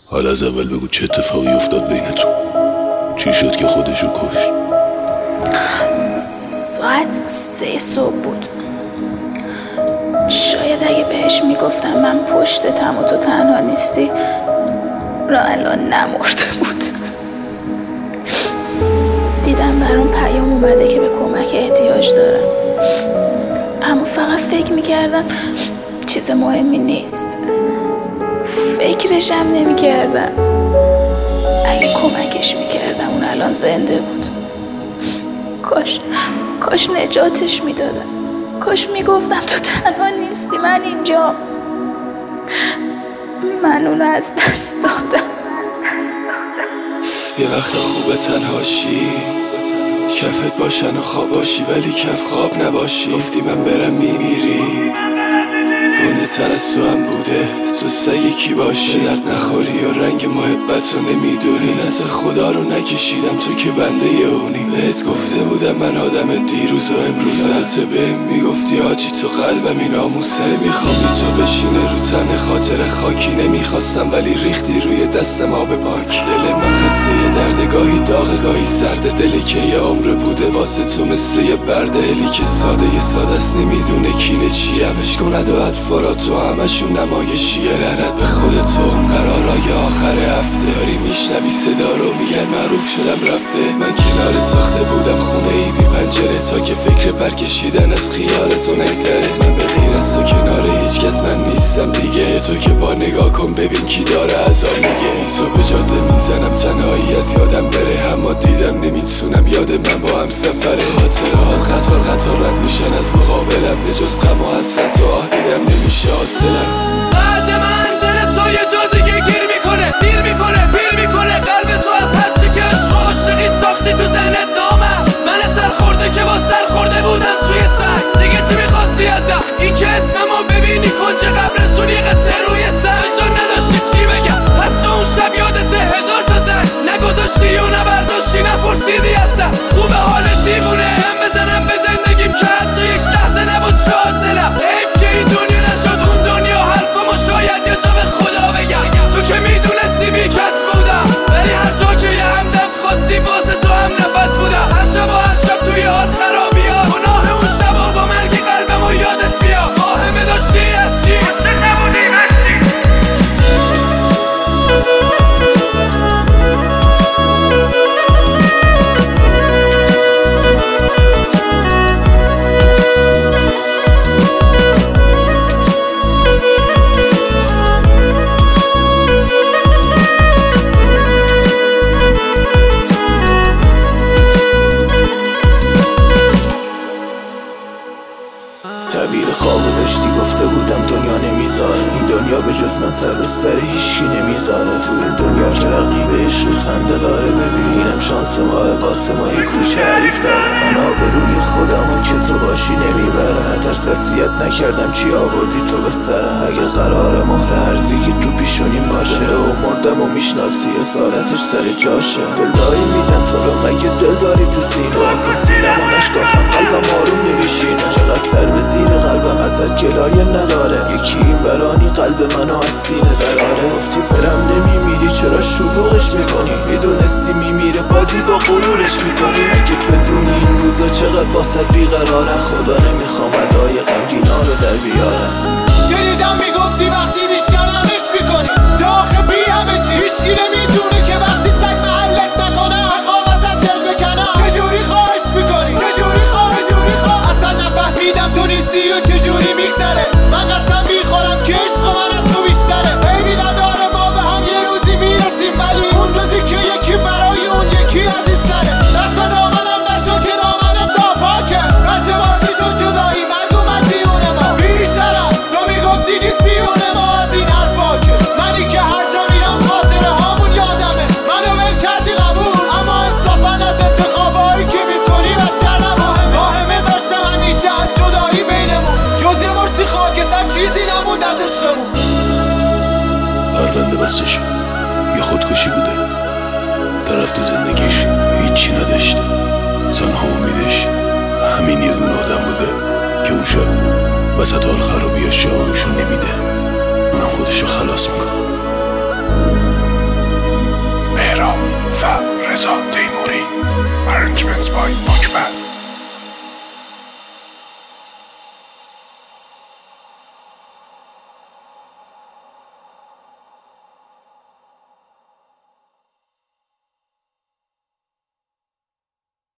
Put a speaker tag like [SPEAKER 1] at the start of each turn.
[SPEAKER 1] حالا از اول بگو چه اتفاقی افتاد بینتون؟ چی شد که خودشو کشت؟
[SPEAKER 2] ساعت 3 صبح بود. شاید اگه بهش میگفتم من پشتتم و تو تنها نیستی را الان نمرده بود. دیدم برام پیام اومده که به کمک احتیاج دارم، اما فقط فکر میکردم چیز مهمی نیست. فکرشم نمیکردم اگه کمکش میکردم اون الان زنده بود. کاش نجاتش میدادم. کاش میگفتم تو تنها نیستی، من اینجا. من اونو از دست دادم.
[SPEAKER 3] یه وقتا خوبه تنهاشی، کفت باشن و خواب باشی ولی کف خواب نباشی. گفتی من برم میمیری، گنده تر از تو هم بوده، تو سگ کی باشی. درد نخوری و رنگ محبت رو نمیدونی، نت خدا رو نکشیدم تو که بنده اونی. بهت گفته بودم من آدم دیروز و امروز، یادت بهم میگفتی آجی تو قلبمی ناموسه. میخوام تو بشینه رو تن خاطر خاکی، نمیخواستم ولی ریختی روی دستم آب پاک. دل من خسته یه درد، گاهی داغ گاهی سرده، دلی که یه عمر بوده واسه تو مثل یه برده. دلی که ساده است نمیدونه کینه چیه، همش کند و اطفارات تو همشون نمایشیه. لعنت به خودت و اون قرارای آخر هفته، داری میشنوی صدا رو میگن معروف شدم رفته. من کنار ساخته بودم خونه ای بی پنجره، تا که فکر پرکشیدن از خیالتو نگذره. من به غیر از تو کنار هیچ کس من نیستم دیگه، تو که با نگاه کن ببین کی داره عذاب میگه. تو به جاده میزنم تنهایی از یادم بره، اما دیدم نمیتونم یاد من با هم سفره. خاطرات قطار رد میشن از مقابلم، به جز غم و حسرت و آه دیدم نمیشه حاصلم. بعد من دل تو یه جا دیگه گیر میکنه، سیر میکنه، پیر میکنه قلب تو از هر چی که عشق و عاشقی ساختی تو ذهنت نامم. من سرخورده که با سرخورده بودم توی سنگ. دیگه چی میخواستی ازم؟ این که اسممو ببینی کنج قبرستون یه قطعه روی سنگ. نشان نداشتی چی بگم، حتی اون شب یادته هزار تا زنگ نگذاشتی و نبرداشتی نپرسیدی اصلا خوبه حالت دیوونه. هم بزنم به زندگیم که حتی یک لحظه نبود شاد دلم. حیف که این دنیا نشد اون دنیا، حرفمو شاید یه جا به خدا بگم. تو که میدونستی بی کس بودم، ولی هر جا که یه همدم خواستی واسه تو هم نفس بودم. هر شب توی حال خرابی ها، گناه اون شب و با مرگی قلبمو یادت بیاد. واهمه داشتی از چی؟
[SPEAKER 4] تعبیر خوابو داشتی گفته بودم دنیا نمیذاره، این دنیا به جز من سر به سر هیچکی نمیذاره. تو این دنیا که رقیب عشق خنده داره، ببینم شانس ماه واسه ما یه کوچه حریف داره. من آبروی خودمو که تو باشی نمیبره، نترس وصیت نکردم چی آوردی تو به سرم. اگه قرار مهر هرزگی رو پیشونیم باشه و مردم و میشناسی اصالتش سر جاشه. دلداری میدن تو رو مگه دلداری تو سینه، دعا کن سینم و نشکافم قلبم آروم نمیشینه. چقدر سر به زیر قلبم ازت گلایه نداره، یکی این برانی قلب منو از سینه دراره. گفتی برم نمیمیری چرا شلوغش میکنی، میدونستی میمیره بازی با غرورش میکنی. اگه بدونی این روزا چقدر واسه بیقراره، خدا نمیخوام ادای غمگینا رو در بیارم. شنیدم میگفتی وقتی میشکنمش میکنی، تا آخه بی همه چی هیچکی نمیدونه که وقتی سگ محلت نکنه میخوام ازت دل بکنم. چجوری خواهش میکنی، چجوری اصلا نفهمیدم تو نیستی و چجوری میگذره. من قسم میخورم که عشق من از تو بیشتره. عیبی نداره ما به هم یه روزی میرسیم، ولی اون روزی که یکی برای اون یکی عزیزتره. دست به دامنم نشو که دامنت ناپاکه، بچه بازی شد جدایی مرگ و مدیون ما. بی شرف تو میگفتی نیست بیون ما از این حرفا، که منی که هر جا میرم خاطره هامون یادمه. منو ول کردی قبول، اما انصافا از انتخابایی که میکنی مسئله مهمه. واهمه داشتم همیشه از جدایی بینمون، جز یه مشتی خاکستر چیزی نموند از عشقمون.
[SPEAKER 1] پرونده بسته شد، یه خودکشی بوده. طرف تو زندگیش هیچی نداشته، تنها امیدش همین یه دونه آدم بوده که اون شب وسط حال خرابیاش جوابشو نمیده، اونم خودشو خلاص میکنه.